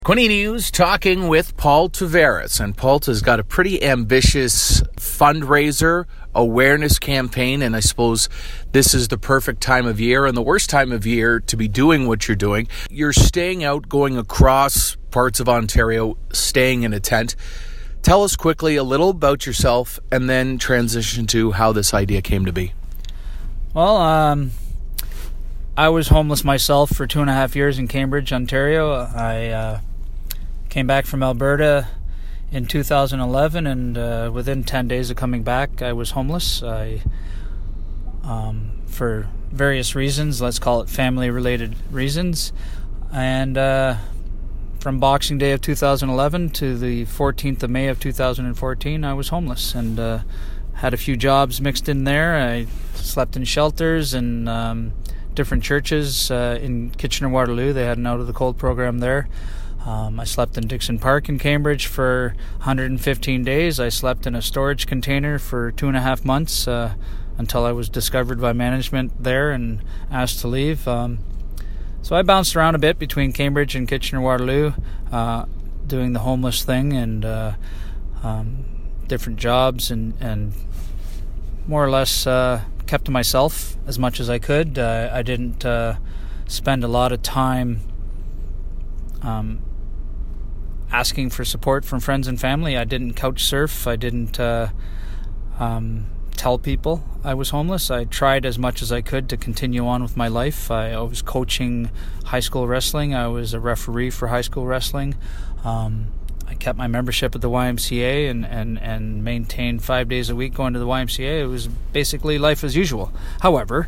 Quinny News talking with Paul Tavares, and Paul has got a pretty ambitious fundraiser awareness campaign, and I suppose this is the perfect time of year and the worst time of year to be doing what you're doing. You're staying out, going across parts of Ontario, staying in a tent. Tell us quickly a little about yourself and then transition to how this idea came to be. Well, I was homeless myself for 2.5 years in Cambridge, Ontario. I came back from Alberta in 2011, and within 10 days of coming back, I was homeless. For various reasons, let's call it family-related reasons. And from Boxing Day of 2011 to the 14th of May of 2014, I was homeless and had a few jobs mixed in there. I slept in shelters and different churches in Kitchener-Waterloo. They had an out-of-the-cold program there. I slept in Dixon Park in Cambridge for 115 days. I slept in a storage container for 2.5 months until I was discovered by management there and asked to leave. So I bounced around a bit between Cambridge and Kitchener-Waterloo, doing the homeless thing and different jobs, and more or less kept to myself as much as I could. I didn't spend a lot of time asking for support from friends and family. I didn't couch surf. I didn't tell people I was homeless. I tried as much as I could to continue on with my life. I was coaching high school wrestling. I was a referee for high school wrestling. I kept my membership at the YMCA and maintained 5 days a week going to the YMCA. It was basically life as usual. However,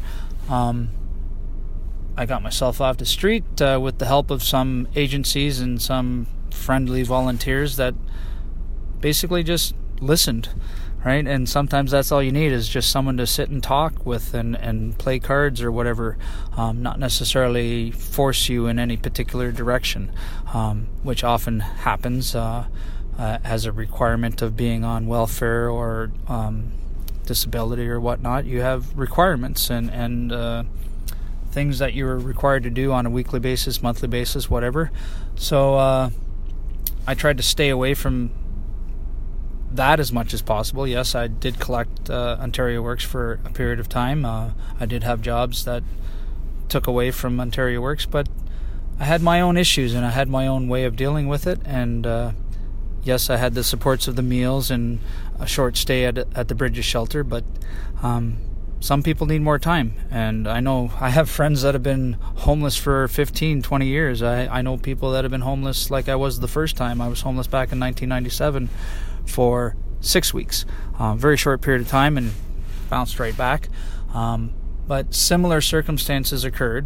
I got myself off the street with the help of some agencies and some friendly volunteers that basically just listened, right? And sometimes that's all you need is just someone to sit and talk with and play cards or whatever, not necessarily force you in any particular direction, which often happens as a requirement of being on welfare or disability or whatnot. You have requirements and things that you're required to do on a weekly basis, monthly basis, whatever. So I tried to stay away from that as much as possible. Yes, I did collect Ontario Works for a period of time. I did have jobs that took away from Ontario Works, but I had my own issues and I had my own way of dealing with it. And yes, I had the supports of the meals and a short stay at the Bridges shelter, but some people need more time. And I know I have friends that have been homeless for 15, 20 years. I know people that have been homeless like I was the first time. I was homeless back in 1997 for 6 weeks. Very short period of time and bounced right back. But similar circumstances occurred.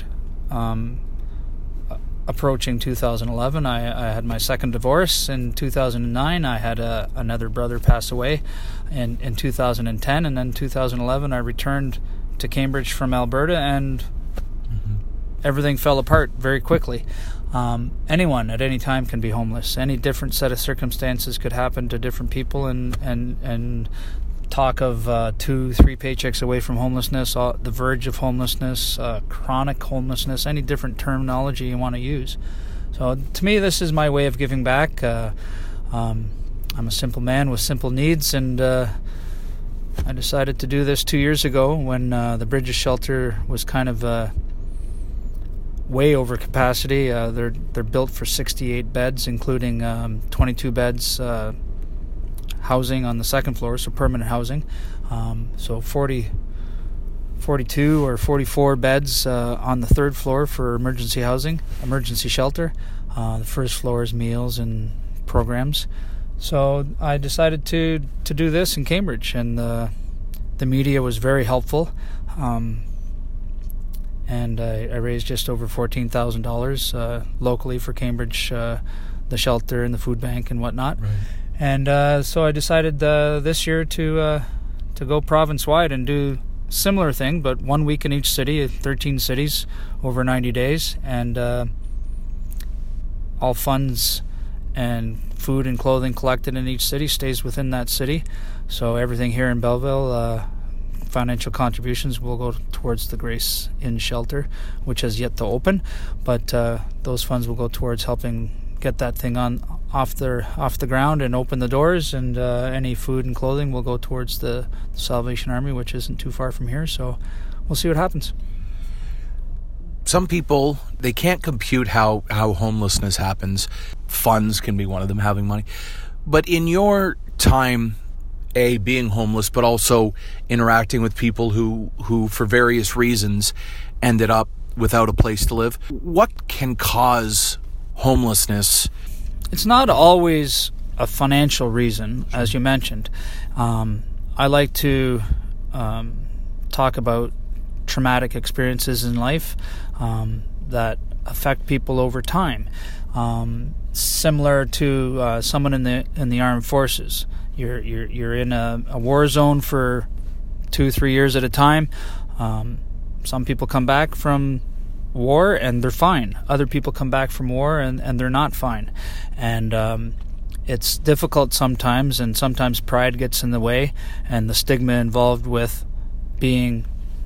Approaching 2011, I had my second divorce. In 2009, I had another brother pass away in 2010, and then 2011, I returned to Cambridge from Alberta, and everything fell apart very quickly. Anyone at any time can be homeless. Any different set of circumstances could happen to different people, and talk of 2-3 paychecks away from homelessness, the verge of homelessness, chronic homelessness, any different terminology you want to use. So to me, this is my way of giving back. I'm a simple man with simple needs, and I decided to do this 2 years ago when the Bridges shelter was kind of way over capacity. They're built for 68 beds, including 22 beds housing on the second floor, so permanent housing. So 42 or 44 beds on the third floor for emergency housing, emergency shelter. The first floor is meals and programs. So I decided to do this in Cambridge, and the media was very helpful. And I raised just over $14,000 locally for Cambridge, the shelter and the food bank and whatnot. Right. And so I decided this year to go province-wide and do similar thing, but 1 week in each city, 13 cities over 90 days, and all funds and food and clothing collected in each city stays within that city. So everything here in Belleville, financial contributions will go towards the Grace Inn shelter, which has yet to open, but those funds will go towards helping get that thing off the ground and open the doors, and any food and clothing will go towards the Salvation Army, which isn't too far from here. So we'll see what happens. Some people, they can't compute how homelessness happens. Funds can be one of them, having money. But in your time, being homeless, but also interacting with people who for various reasons ended up without a place to live, what can cause homelessness? It's not always a financial reason, as you mentioned. I like to talk about traumatic experiences in life that affect people over time. Similar to someone in the armed forces. You're in a war zone for 2-3 years at a time. Some people come back from war and they're fine. Other people come back from war and they're not fine. And it's difficult sometimes, and sometimes pride gets in the way, and the stigma involved with being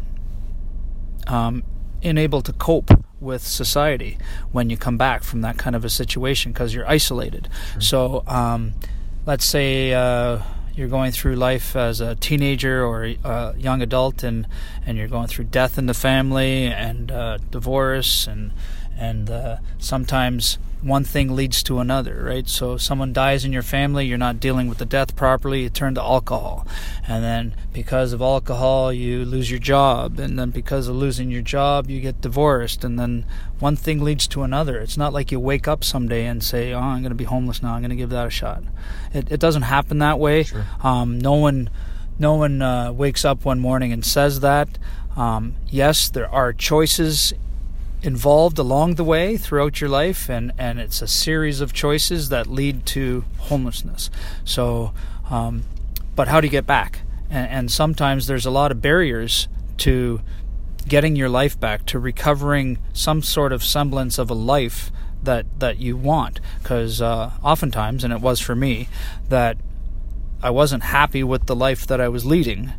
unable to cope with society when you come back from that kind of a situation because you're isolated. Sure. So let's say you're going through life as a teenager or a young adult, and you're going through death in the family and divorce, and sometimes one thing leads to another, right? So someone dies in your family, you're not dealing with the death properly, you turn to alcohol. And then because of alcohol, you lose your job. And then because of losing your job, you get divorced. And then one thing leads to another. It's not like you wake up someday and say, I'm going to be homeless now, I'm going to give that a shot. It doesn't happen that way. Sure. No one wakes up one morning and says that. Yes, there are choices involved along the way throughout your life, and it's a series of choices that lead to homelessness. So but how do you get back? And sometimes there's a lot of barriers to getting your life back, to recovering some sort of semblance of a life that you want, because oftentimes, and it was for me, that I wasn't happy with the life that I was leading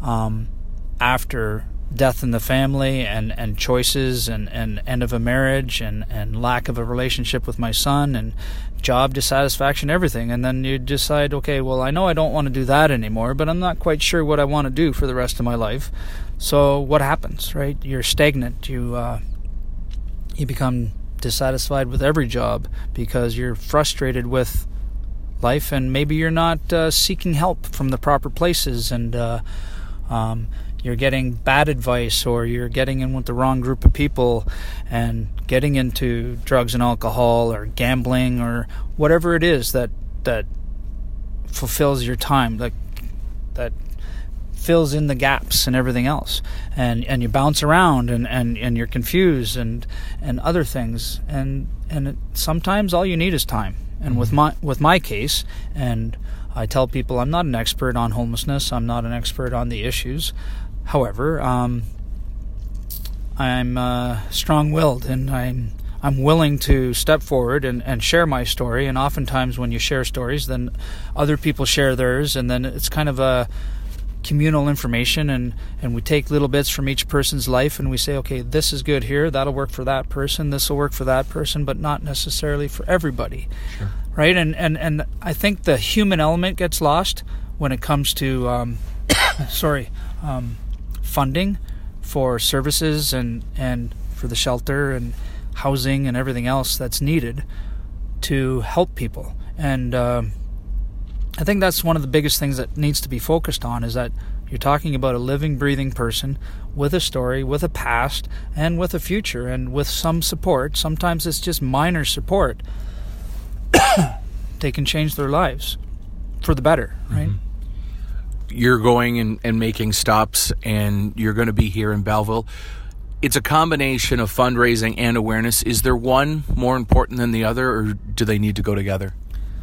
after death in the family and choices and end of a marriage and lack of a relationship with my son and job dissatisfaction, everything. And then you decide, okay, well, I know I don't want to do that anymore, but I'm not quite sure what I want to do for the rest of my life. So what happens, right? You're stagnant. You become dissatisfied with every job because you're frustrated with life, and maybe you're not seeking help from the proper places, and you're getting bad advice, or you're getting in with the wrong group of people and getting into drugs and alcohol or gambling or whatever it is that fulfills your time, that fills in the gaps and everything else. And you bounce around and you're confused and other things. And sometimes all you need is time. And with my case, and I tell people I'm not an expert on homelessness, I'm not an expert on the issues. However, I'm strong-willed, and I'm willing to step forward and share my story. And oftentimes when you share stories, then other people share theirs, and then it's kind of a communal information, and we take little bits from each person's life, and we say, okay, this is good here, that'll work for that person, this will work for that person, but not necessarily for everybody. Sure. Right? And I think the human element gets lost when it comes to funding for services and for the shelter and housing and everything else that's needed to help people. And I think that's one of the biggest things that needs to be focused on, is that you're talking about a living, breathing person with a story, with a past, and with a future, and with some support. Sometimes it's just minor support. They can change their lives for the better, right? Mm-hmm. You're going and making stops, and you're going to be here in Belleville. It's a combination of fundraising and awareness. Is there one more important than the other, or do they need to go together?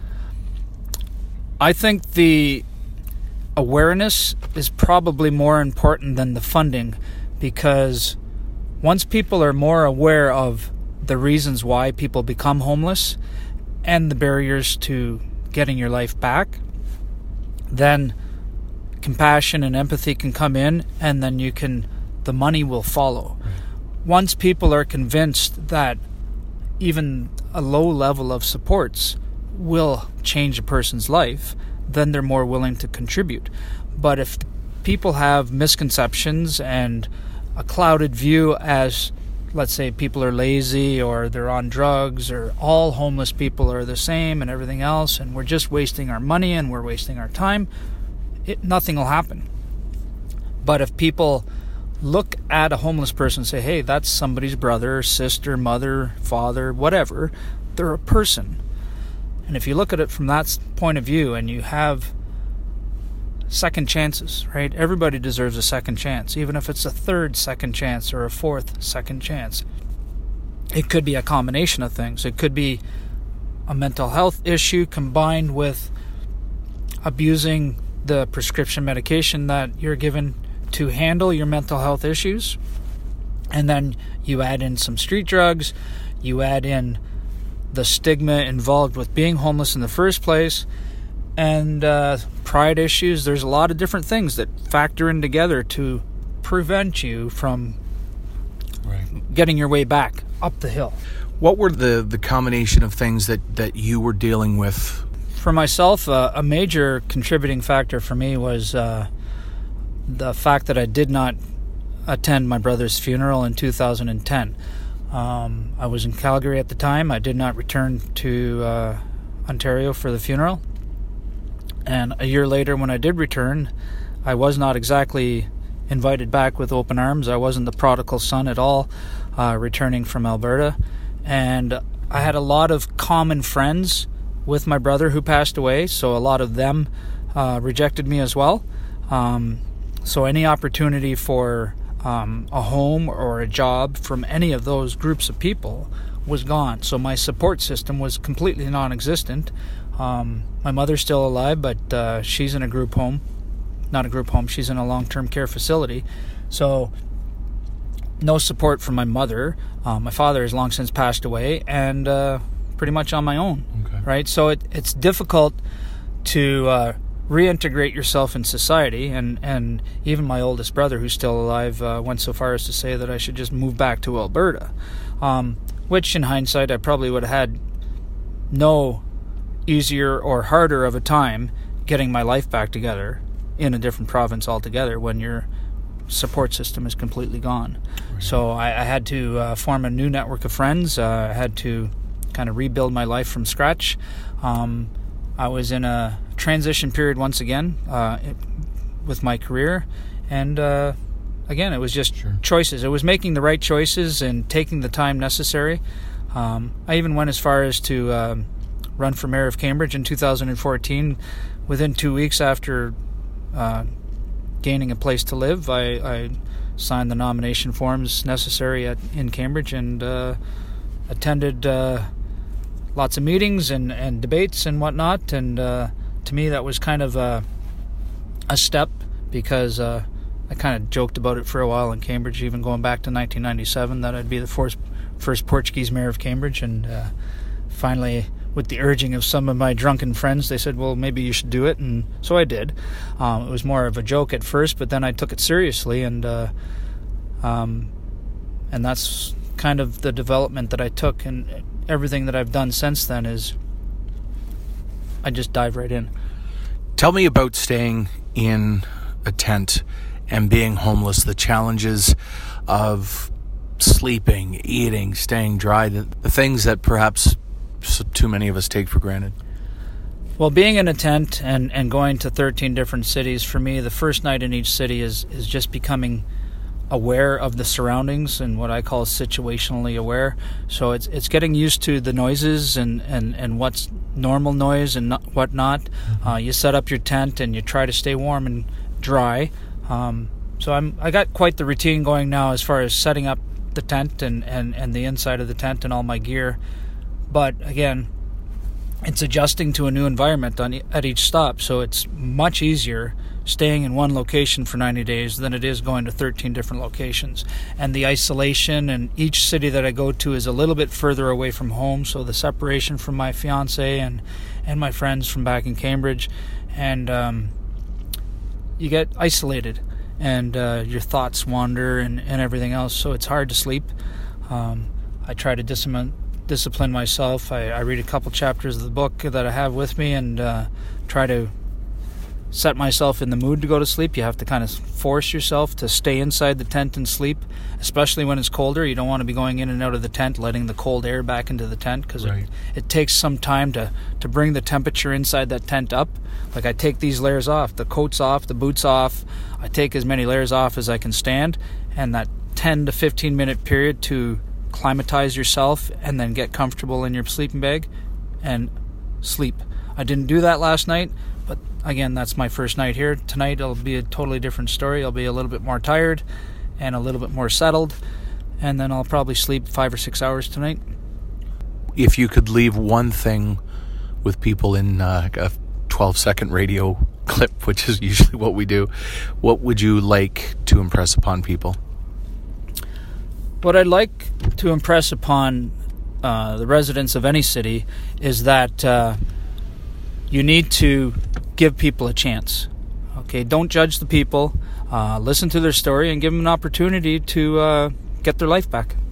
I think the awareness is probably more important than the funding, because once people are more aware of the reasons why people become homeless and the barriers to getting your life back, then compassion and empathy can come in, and then the money will follow. Right. Once people are convinced that even a low level of supports will change a person's life, then they're more willing to contribute. But if people have misconceptions and a clouded view as, let's say, people are lazy or they're on drugs or all homeless people are the same and everything else, and we're just wasting our money and we're wasting our time, nothing will happen. But if people look at a homeless person and say, hey, that's somebody's brother, sister, mother, father, whatever, they're a person. And if you look at it from that point of view and you have second chances, right? Everybody deserves a second chance, even if it's a third second chance or a fourth second chance. It could be a combination of things. It could be a mental health issue combined with abusing the prescription medication that you're given to handle your mental health issues. And then you add in some street drugs, you add in the stigma involved with being homeless in the first place, and pride issues. There's a lot of different things that factor in together to prevent you from getting your way back up the hill. What were the combination of things that you were dealing with? For myself, a major contributing factor for me was the fact that I did not attend my brother's funeral in 2010. I was in Calgary at the time. I did not return to Ontario for the funeral. And a year later, when I did return, I was not exactly invited back with open arms. I wasn't the prodigal son at all, returning from Alberta. And I had a lot of common friends with my brother who passed away, so a lot of them rejected me as well. So any opportunity for a home or a job from any of those groups of people was gone. So my support system was completely non-existent. My mother's still alive, but she's in a group home. Not a group home, she's in a long-term care facility. So no support from my mother. My father has long since passed away, and pretty much on my own. Okay. Right? So it's difficult to reintegrate yourself in society, and even my oldest brother, who's still alive, went so far as to say that I should just move back to Alberta, which in hindsight I probably would have had no easier or harder of a time getting my life back together in a different province altogether when your support system is completely gone. Right. So I had to form a new network of friends. I had to kind of rebuild my life from scratch. I was in a transition period once again with my career, and again, it was just choices. It was making the right choices and taking the time necessary. I even went as far as to run for mayor of Cambridge in 2014. Within 2 weeks after gaining a place to live, I signed the nomination forms necessary in Cambridge and attended lots of meetings and debates and whatnot. And to me, that was kind of a step, because I kind of joked about it for a while in Cambridge, even going back to 1997, that I'd be the first Portuguese mayor of Cambridge. And finally, with the urging of some of my drunken friends, they said, well, maybe you should do it. And so I did. It was more of a joke at first, but then I took it seriously. And that's kind of the development that I took. And everything that I've done since then is I just dive right in. Tell me about staying in a tent and being homeless, the challenges of sleeping, eating, staying dry, the things that perhaps too many of us take for granted. Well, being in a tent and going to 13 different cities, for me, the first night in each city is just becoming aware of the surroundings and what I call situationally aware. So it's getting used to the noises and what's normal noise and whatnot. You set up your tent and you try to stay warm and dry. So I got quite the routine going now as far as setting up the tent and the inside of the tent and all my gear. But again, it's adjusting to a new environment at each stop. So it's much easier staying in one location for 90 days than it is going to 13 different locations. And the isolation, and each city that I go to is a little bit further away from home, so the separation from my fiance and my friends from back in Cambridge, and you get isolated, and your thoughts wander and everything else, so it's hard to sleep. I try to discipline myself. I read a couple chapters of the book that I have with me and try to set myself in the mood to go to sleep. You have to kind of force yourself to stay inside the tent and sleep, especially when it's colder. You don't want to be going in and out of the tent, letting the cold air back into the tent, because it takes some time to bring the temperature inside that tent up. Like, I take these layers off, the coats off, the boots off. I take as many layers off as I can stand, and that 10 to 15 minute period to climatize yourself and then get comfortable in your sleeping bag and sleep. I didn't do that last night, but again, that's my first night here. Tonight it'll be a totally different story. I'll be a little bit more tired and a little bit more settled, and then I'll probably sleep 5 or 6 hours tonight. If you could leave one thing with people in a 12-second radio clip, which is usually what we do, what would you like to impress upon people? What I'd like to impress upon the residents of any city is that you need to give people a chance. Okay, don't judge the people. Listen to their story and give them an opportunity to get their life back.